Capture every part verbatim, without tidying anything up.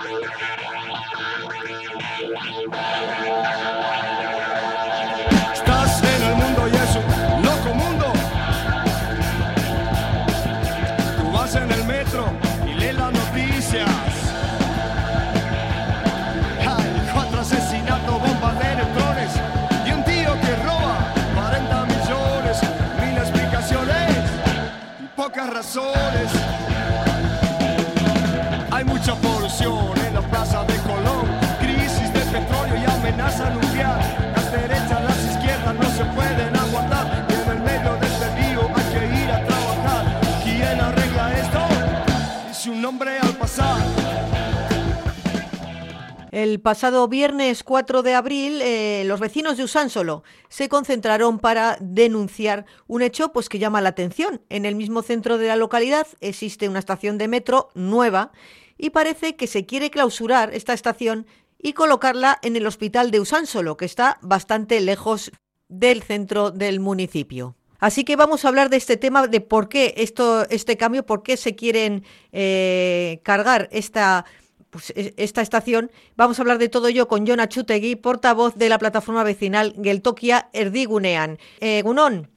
Estás en el mundo y es un loco mundo. Tú vas en el metro y lees las noticias. Hay cuatro asesinatos, bombas de neutrones y un tío que roba cuarenta millones. Mil explicaciones y pocas razones. Hay mucha polución en la plaza de Colón, crisis de petróleo y amenaza nuclear. Las derechas, las izquierdas no se pueden aguantar. Y en el medio de este lío hay que ir a trabajar. ¿Quién arregla esto? Dice un hombre al pasar. El pasado viernes cuatro de abril, eh, los vecinos de Usánsolo se concentraron para denunciar un hecho pues, que llama la atención. En el mismo centro de la localidad existe una estación de metro nueva y parece que se quiere clausurar esta estación y colocarla en el hospital de Usánsolo, que está bastante lejos del centro del municipio. Así que vamos a hablar de este tema, de por qué esto, este cambio, por qué se quieren eh, cargar esta... Pues esta estación. Vamos a hablar de todo ello con Jon Atxutegui, portavoz de la plataforma vecinal Geltokia Erdigunean. Egunon.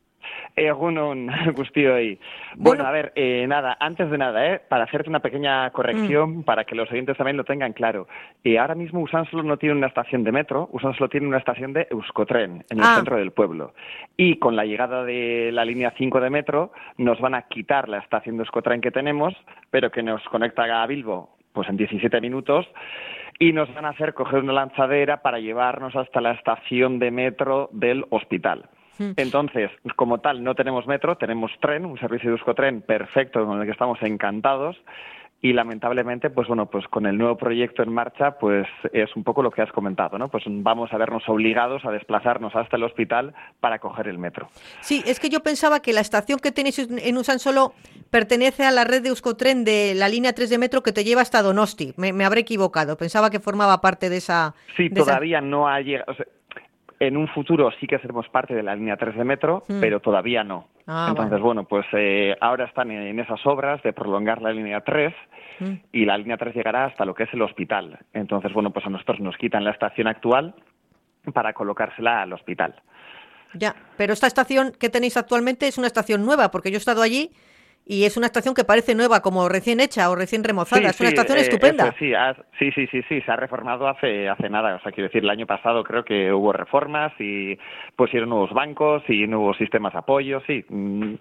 Egunon, guztioi. Bueno, bueno, a ver, eh, nada, antes de nada, eh, para hacerte una pequeña corrección, mm. para que los oyentes también lo tengan claro. Eh, ahora mismo Usánsolo no tiene una estación de metro, Usánsolo tiene una estación de Euskotren, en el ah. centro del pueblo. Y con la llegada de la línea cinco de metro, nos van a quitar la estación de Euskotren que tenemos, pero que nos conecta a Bilbo pues en diecisiete minutos, y nos van a hacer coger una lanzadera para llevarnos hasta la estación de metro del hospital. Entonces, como tal, no tenemos metro, tenemos tren, un servicio de Euskotren perfecto con el que estamos encantados, y lamentablemente, pues bueno, pues con el nuevo proyecto en marcha, pues es un poco lo que has comentado, ¿no? Pues vamos a vernos obligados a desplazarnos hasta el hospital para coger el metro. Sí, es que yo pensaba que la estación que tenéis en Usánsolo pertenece a la red de Euskotren de la línea tres de metro que te lleva hasta Donosti. Me, me habré equivocado, pensaba que formaba parte de esa... Sí, de todavía esa... no ha llegado... O sea, en un futuro sí que seremos parte de la línea tres de metro, mm. pero todavía no. Ah, Entonces, vale. bueno, pues eh, ahora están en esas obras de prolongar la línea tres mm. y la línea tres llegará hasta lo que es el hospital. Entonces, bueno, pues a nosotros nos quitan la estación actual para colocársela al hospital. Ya, pero esta estación que tenéis actualmente es una estación nueva, porque yo he estado allí y es una estación que parece nueva, como recién hecha o recién remozada. Sí, es una sí, estación eh, estupenda. Eso, sí, has, sí, sí, sí, sí, se ha reformado hace hace nada. O sea, quiero decir, el año pasado creo que hubo reformas y pusieron nuevos bancos y nuevos sistemas de apoyo, sí. Mm,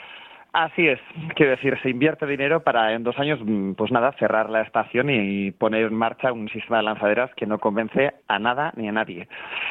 así es, quiero decir, se invierte dinero para en dos años, pues nada, cerrar la estación y poner en marcha un sistema de lanzaderas que no convence a nada ni a nadie.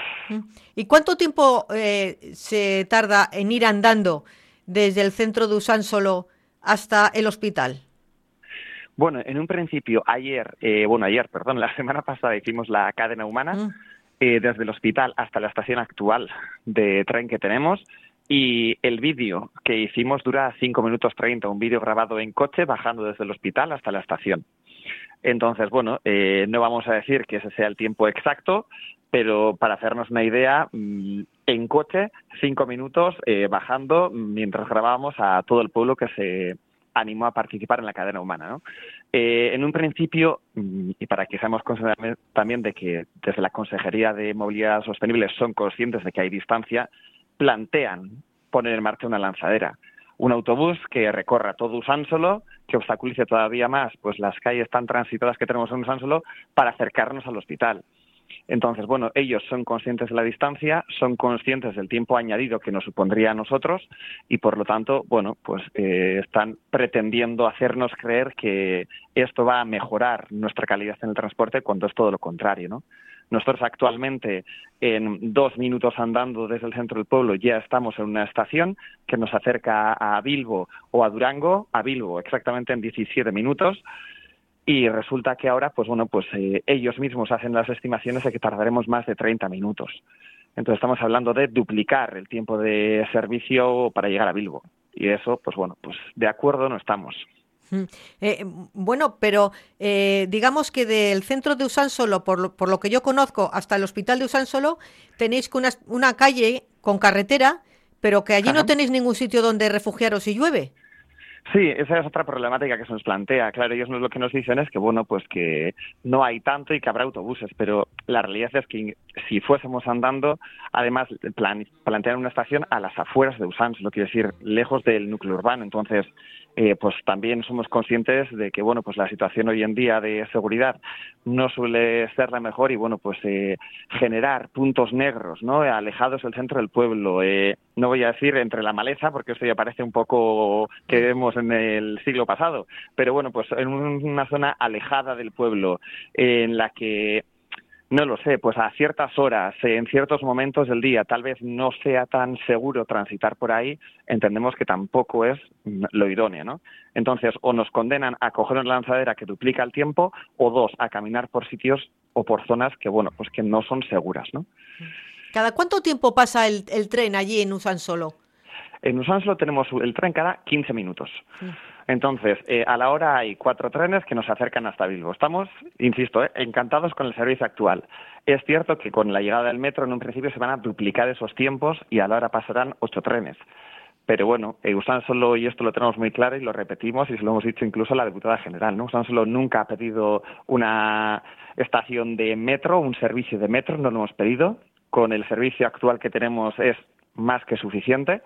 ¿Y cuánto tiempo eh, se tarda en ir andando desde el centro de Usánsolo hasta el hospital? Bueno, en un principio, ayer, eh, bueno, ayer, perdón, la semana pasada hicimos la cadena humana mm. eh, desde el hospital hasta la estación actual de tren que tenemos, y el vídeo que hicimos dura cinco minutos treinta, un vídeo grabado en coche bajando desde el hospital hasta la estación. Entonces, bueno, eh, no vamos a decir que ese sea el tiempo exacto, pero para hacernos una idea, en coche, cinco minutos eh, bajando mientras grabábamos a todo el pueblo que se animó a participar en la cadena humana, ¿no? Eh, en un principio, y para que seamos conscientes también de que desde la Consejería de Movilidad Sostenible son conscientes de que hay distancia, plantean poner en marcha una lanzadera. Un autobús que recorra todo Usánsolo, que obstaculice todavía más pues las calles tan transitadas que tenemos en Usánsolo para acercarnos al hospital. Entonces, bueno, ellos son conscientes de la distancia, son conscientes del tiempo añadido que nos supondría a nosotros y, por lo tanto, bueno, pues eh, están pretendiendo hacernos creer que esto va a mejorar nuestra calidad en el transporte cuando es todo lo contrario, ¿no? Nosotros actualmente, en dos minutos andando desde el centro del pueblo, ya estamos en una estación que nos acerca a Bilbo o a Durango, a Bilbo exactamente en diecisiete minutos, y resulta que ahora, pues bueno, pues eh, ellos mismos hacen las estimaciones de que tardaremos más de treinta minutos. Entonces estamos hablando de duplicar el tiempo de servicio para llegar a Bilbo. Y eso, pues bueno, pues de acuerdo no estamos. Eh, bueno, pero eh, digamos que del centro de Usánsolo, por lo, por lo que yo conozco, hasta el hospital de Usánsolo, tenéis una, una calle con carretera, pero que allí Ajá. no tenéis ningún sitio donde refugiaros si llueve. Sí, esa es otra problemática que se nos plantea. Claro, ellos lo que nos dicen es que, bueno, pues que no hay tanto y que habrá autobuses, pero la realidad es que si fuésemos andando, además plan, plantean una estación a las afueras de Usánsolo, quiere decir, lejos del núcleo urbano. Entonces, eh, pues también somos conscientes de que, bueno, pues la situación hoy en día de seguridad no suele ser la mejor y, bueno, pues eh, generar puntos negros, ¿no?, alejados del centro del pueblo. Eh, no voy a decir entre la maleza, porque esto ya parece un poco que vemos en el siglo pasado, pero bueno, pues en una zona alejada del pueblo, en la que, no lo sé, pues a ciertas horas, en ciertos momentos del día, tal vez no sea tan seguro transitar por ahí, entendemos que tampoco es lo idóneo, ¿no? Entonces, o nos condenan a coger una lanzadera que duplica el tiempo, o dos, a caminar por sitios o por zonas que, bueno, pues que no son seguras, ¿no? ¿Cada cuánto tiempo pasa el, el tren allí en Usánsolo? En Usánsolo tenemos el tren cada quince minutos. Sí. Entonces, eh, a la hora hay cuatro trenes que nos acercan hasta Bilbo. Estamos, insisto, eh, encantados con el servicio actual. Es cierto que con la llegada del metro en un principio se van a duplicar esos tiempos y a la hora pasarán ocho trenes. Pero bueno, eh, Usánsolo, y esto lo tenemos muy claro y lo repetimos y se lo hemos dicho incluso a la diputada general, ¿no? Usánsolo nunca ha pedido una estación de metro, un servicio de metro, no lo hemos pedido. Con el servicio actual que tenemos es más que suficiente.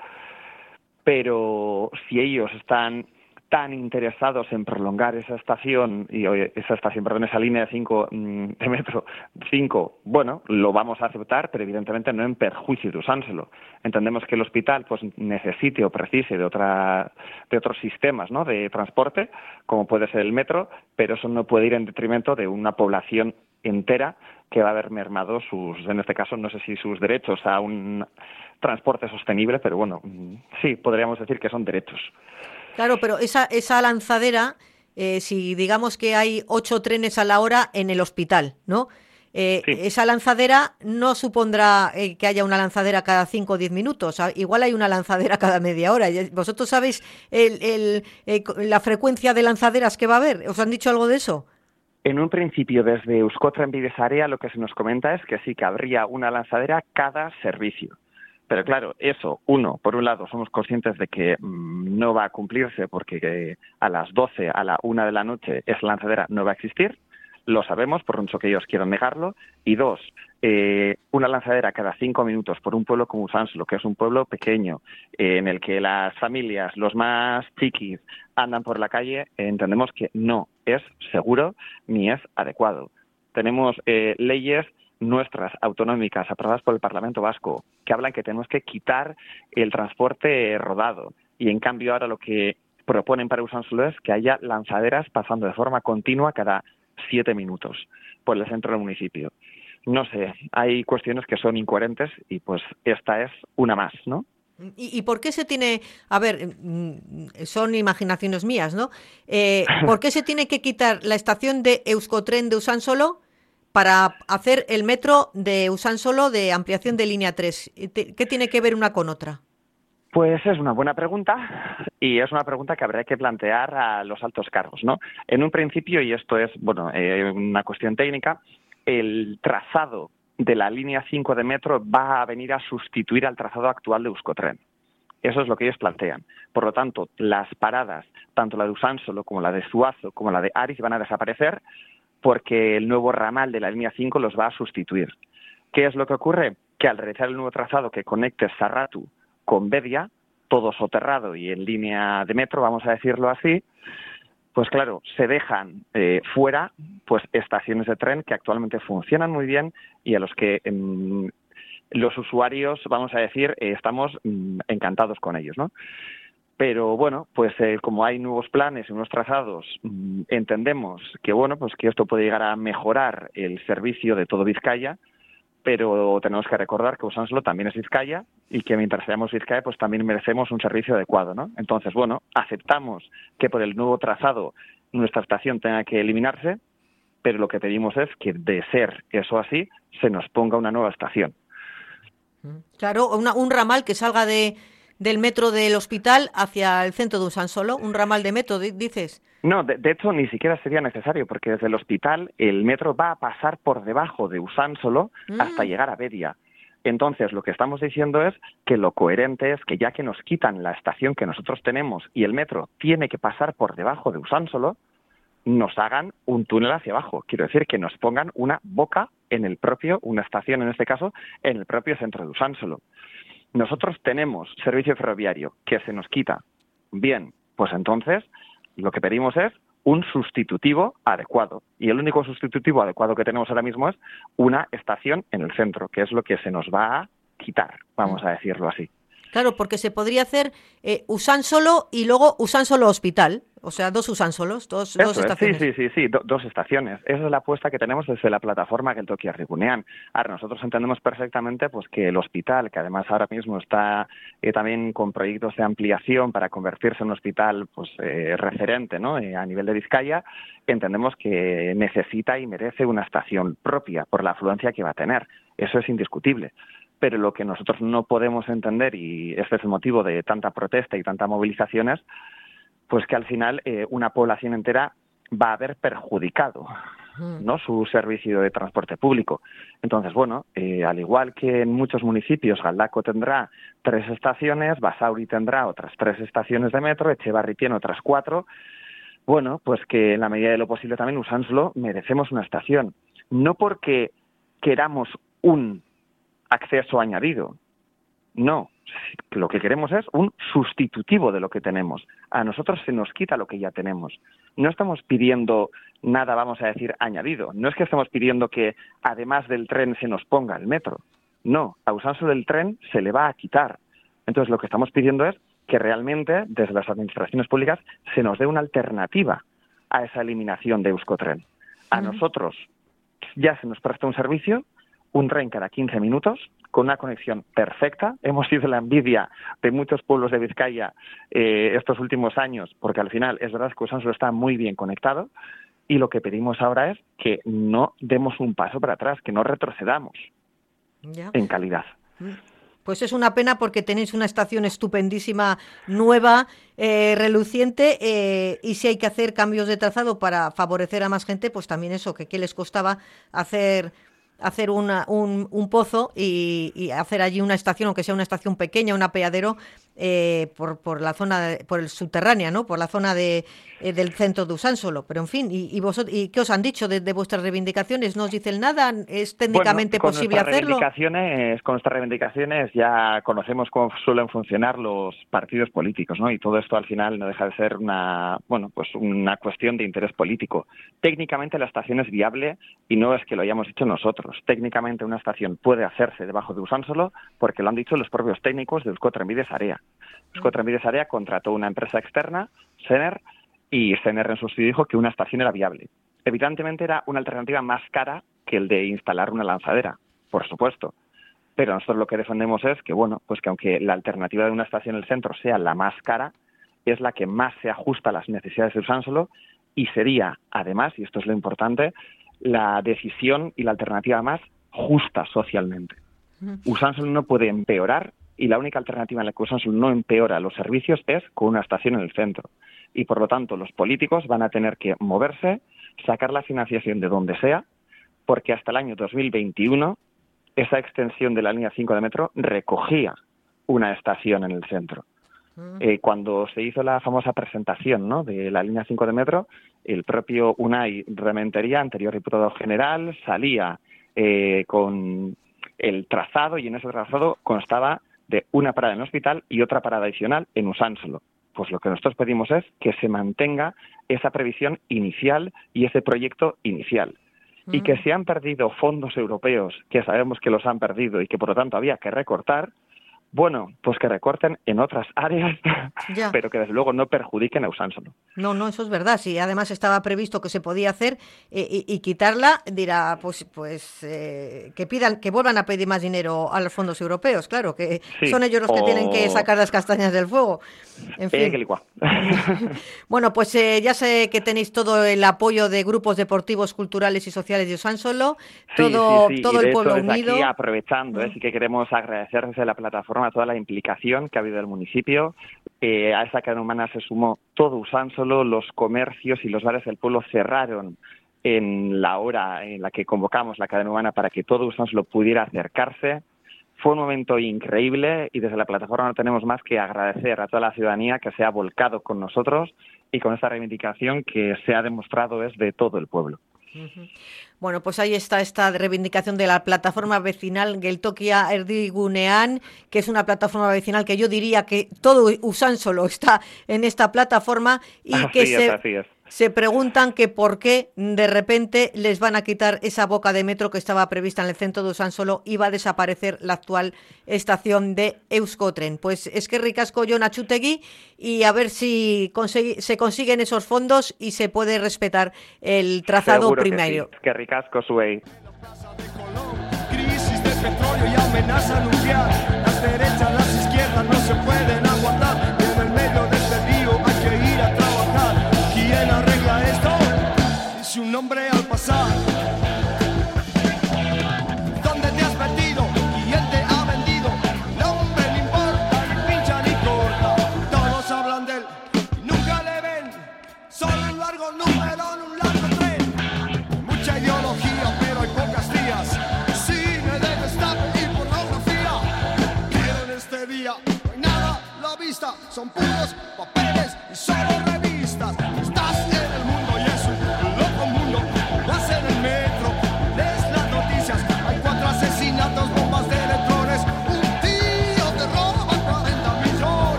Pero si ellos están tan interesados en prolongar esa estación, y esa estación, perdón, esa línea de cinco de metro, cinco, bueno, lo vamos a aceptar, pero evidentemente no en perjuicio de Usánsolo. Entendemos que el hospital pues necesite o precise de otra de otros sistemas, ¿no?, de transporte, como puede ser el metro, pero eso no puede ir en detrimento de una población entera que va a haber mermado sus, en este caso, no sé si sus derechos a un transporte sostenible, pero bueno, sí, podríamos decir que son derechos. Claro, pero esa, esa lanzadera, eh, si digamos que hay ocho trenes a la hora en el hospital, ¿no? Eh, sí. Esa lanzadera no supondrá eh, que haya una lanzadera cada cinco o diez minutos, igual hay una lanzadera cada media hora. ¿Vosotros sabéis el, el, eh, la frecuencia de lanzaderas que va a haber? ¿Os han dicho algo de eso? En un principio, desde Euskotren Bidesarea, lo que se nos comenta es que sí que habría una lanzadera cada servicio. Pero claro, eso, uno, por un lado, somos conscientes de que mmm, no va a cumplirse porque eh, a las doce, a la una de la noche, esa lanzadera no va a existir. Lo sabemos, por mucho que ellos quieran negarlo. Y dos, eh, una lanzadera cada cinco minutos por un pueblo como Usánsolo, que es un pueblo pequeño, eh, en el que las familias, los más chiquis, andan por la calle, eh, entendemos que no es seguro ni es adecuado. Tenemos eh, leyes nuestras, autonómicas, aprobadas por el Parlamento Vasco, que hablan que tenemos que quitar el transporte rodado. Y en cambio ahora lo que proponen para Usánsolo es que haya lanzaderas pasando de forma continua cada siete minutos por el centro del municipio. No sé, hay cuestiones que son incoherentes y pues esta es una más, ¿no? ¿Y, y por qué se tiene, a ver, son imaginaciones mías, ¿no? Eh, ¿Por qué se tiene que quitar la estación de Euskotren de Usánsolo para hacer el metro de Usánsolo de ampliación de línea tres? ¿Qué tiene que ver una con otra? Pues es una buena pregunta y es una pregunta que habría que plantear a los altos cargos, ¿no? En un principio, y esto es, bueno, eh, una cuestión técnica, el trazado de la línea cinco de metro va a venir a sustituir al trazado actual de Euskotren. Eso es lo que ellos plantean. Por lo tanto, las paradas, tanto la de Usánsolo como la de Zuazo como la de Ariz, van a desaparecer porque el nuevo ramal de la línea cinco los va a sustituir. ¿Qué es lo que ocurre? Que al realizar el nuevo trazado que conecte Sarratu con Bedia, todo soterrado y en línea de metro, vamos a decirlo así, pues claro, se dejan eh, fuera pues estaciones de tren que actualmente funcionan muy bien y a los que eh, los usuarios, vamos a decir, eh, estamos mm, encantados con ellos, ¿no? Pero bueno, pues eh, como hay nuevos planes y nuevos trazados, mmm, entendemos que bueno, pues que esto puede llegar a mejorar el servicio de todo Vizcaya, pero tenemos que recordar que Usánsolo también es Vizcaya y que mientras seamos Vizcaya pues también merecemos un servicio adecuado, ¿no? Entonces, bueno, aceptamos que por el nuevo trazado nuestra estación tenga que eliminarse, pero lo que pedimos es que de ser eso así, se nos ponga una nueva estación. Claro, una, un ramal que salga de del metro del hospital hacia el centro de Usánsolo, un ramal de metro, dices. No, de, de hecho ni siquiera sería necesario, porque desde el hospital el metro va a pasar por debajo de Usánsolo mm. hasta llegar a Bedia. Entonces, lo que estamos diciendo es que lo coherente es que ya que nos quitan la estación que nosotros tenemos y el metro tiene que pasar por debajo de Usánsolo, nos hagan un túnel hacia abajo. Quiero decir, que nos pongan una boca en el propio, una estación en este caso, en el propio centro de Usánsolo. Nosotros tenemos servicio ferroviario que se nos quita. Bien, pues entonces lo que pedimos es un sustitutivo adecuado. Y el único sustitutivo adecuado que tenemos ahora mismo es una estación en el centro, que es lo que se nos va a quitar, vamos a decirlo así. Claro, porque se podría hacer eh, Usánsolo y luego Usánsolo Hospital, o sea, dos Usánsolos, dos, dos estaciones. Sí, sí, sí, sí, do, dos estaciones. Esa es la apuesta que tenemos desde la plataforma Geltoki Arrigunean. Ahora, nosotros entendemos perfectamente pues que el hospital, que además ahora mismo está eh, también con proyectos de ampliación para convertirse en un hospital pues eh, referente, ¿no? Eh, a nivel de Vizcaya, entendemos que necesita y merece una estación propia por la afluencia que va a tener. Eso es indiscutible. Pero lo que nosotros no podemos entender, y este es el motivo de tanta protesta y tantas movilizaciones, pues que al final eh, una población entera va a haber perjudicado, ¿no?, su servicio de transporte público. Entonces, bueno, eh, al igual que en muchos municipios, Galdakao tendrá tres estaciones, Basauri tendrá otras tres estaciones de metro, Etxebarri tiene otras cuatro. Bueno, pues que en la medida de lo posible también Usánsolo merecemos una estación. No porque queramos un acceso añadido. No, lo que queremos es un sustitutivo de lo que tenemos. A nosotros se nos quita lo que ya tenemos. No estamos pidiendo nada, vamos a decir, añadido. No es que estemos pidiendo que además del tren se nos ponga el metro. No, a Usánsolo del tren se le va a quitar. Entonces lo que estamos pidiendo es que realmente desde las administraciones públicas se nos dé una alternativa a esa eliminación de Euskotren. A nosotros ya se nos presta un servicio, un tren cada quince minutos, con una conexión perfecta. Hemos sido la envidia de muchos pueblos de Vizcaya eh, estos últimos años, porque al final es verdad que Usánsolo está muy bien conectado, y lo que pedimos ahora es que no demos un paso para atrás, que no retrocedamos ya en calidad. Pues es una pena porque tenéis una estación estupendísima, nueva, eh, reluciente, eh, y si hay que hacer cambios de trazado para favorecer a más gente, pues también eso, que qué les costaba hacer... hacer una, un, un pozo y, y hacer allí una estación, aunque sea una estación pequeña, un apeadero, eh, por, por la zona, de, por el subterránea, ¿no? Por la zona de, eh, del centro de Usánsolo. Pero en fin, ¿y, y, vosotros, ¿y qué os han dicho de, de vuestras reivindicaciones? ¿No os dicen nada? ¿Es técnicamente bueno, con posible hacerlo? Reivindicaciones, con nuestras reivindicaciones ya conocemos cómo suelen funcionar los partidos políticos, ¿no? Y todo esto al final no deja de ser una, bueno, pues una cuestión de interés político. Técnicamente la estación es viable y no es que lo hayamos hecho nosotros. Técnicamente una estación puede hacerse debajo de Usánsolo porque lo han dicho los propios técnicos de Euskotrenbide Sarea. Euskotrenbide Sarea contrató una empresa externa, Sener, y Sener en su estudio dijo que una estación era viable. Evidentemente era una alternativa más cara que el de instalar una lanzadera, por supuesto. Pero nosotros lo que defendemos es que, bueno, pues que aunque la alternativa de una estación en el centro sea la más cara, es la que más se ajusta a las necesidades de Usánsolo y sería, además, y esto es lo importante, la decisión y la alternativa más justa socialmente. Usánsolo no puede empeorar y la única alternativa en la que Usánsolo no empeora los servicios es con una estación en el centro. Y por lo tanto los políticos van a tener que moverse, sacar la financiación de donde sea, porque hasta el año dos mil veintiuno esa extensión de la línea cinco de metro recogía una estación en el centro. Eh, cuando se hizo la famosa presentación, ¿no?, de la línea cinco de metro, el propio Unai Rementería, anterior diputado general, salía eh, con el trazado y en ese trazado constaba de una parada en el hospital y otra parada adicional en Usánsolo. Pues lo que nosotros pedimos es que se mantenga esa previsión inicial y ese proyecto inicial. Mm. Y que se han perdido fondos europeos, que sabemos que los han perdido y que por lo tanto había que recortar, bueno, pues que recorten en otras áreas, ya, pero que desde luego no perjudiquen a Usánsolo. No, no, eso es verdad. Si además estaba previsto que se podía hacer eh, y, y quitarla, dirá, pues, pues eh, que pidan, que vuelvan a pedir más dinero a los fondos europeos, claro, que sí, son ellos los que o... tienen que sacar las castañas del fuego. En fin. Eh, bueno, pues eh, ya sé que tenéis todo el apoyo de grupos deportivos, culturales y sociales de Usánsolo, todo, sí, sí, sí. todo y el pueblo hecho, desde unido. Aquí, aprovechando, eh, sí que queremos agradecer desde la plataforma a toda la implicación que ha habido del municipio. Eh, a esa cadena humana se sumó todo Usánsolo, los comercios y los bares del pueblo cerraron en la hora en la que convocamos la cadena humana para que todo Usánsolo pudiera acercarse. Fue un momento increíble y desde la plataforma no tenemos más que agradecer a toda la ciudadanía que se ha volcado con nosotros y con esta reivindicación que se ha demostrado es de todo el pueblo. Uh-huh. Bueno, pues ahí está esta reivindicación de la plataforma vecinal Geltokia Erdigunean, que es una plataforma vecinal que yo diría que todo Usánsolo está en esta plataforma y así que es, se, así es. se preguntan que por qué de repente les van a quitar esa boca de metro que estaba prevista en el centro de Usánsolo y va a desaparecer la actual estación de Euskotren. Pues es que ricasco Jon Atxutegui y a ver si consigue, se consiguen esos fondos y se puede respetar el trazado Seguro primario. Que sí. Que ricasco, Suey. Crisis de petróleo y amenaza nuclear. Las derechas, las izquierdas no se pueden aguantar. Y en el medio de este lío hay que ir a trabajar. ¿Quién arregla esto? Dice un nombre al pasar.